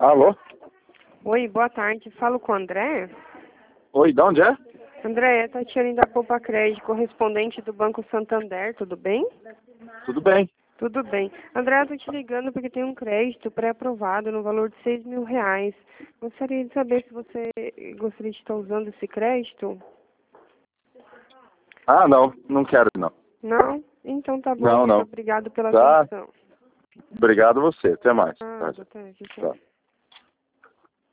Alô? Oi, boa tarde. Falo com o André. Oi, de onde é? André, é Tatiane da Poupa Crédito, correspondente do Banco Santander, tudo bem? Tudo bem? Tudo bem. André, eu tô te ligando porque tem um crédito pré-aprovado no valor de R$ 6.000. Gostaria de saber se você gostaria de estar usando esse crédito. Ah, não quero não. Não? Então tá bom. Não, Muito não. obrigado pela Tá. atenção. Obrigado a você. Até mais. Ah, Tá. boa tarde. Tchau. Tá.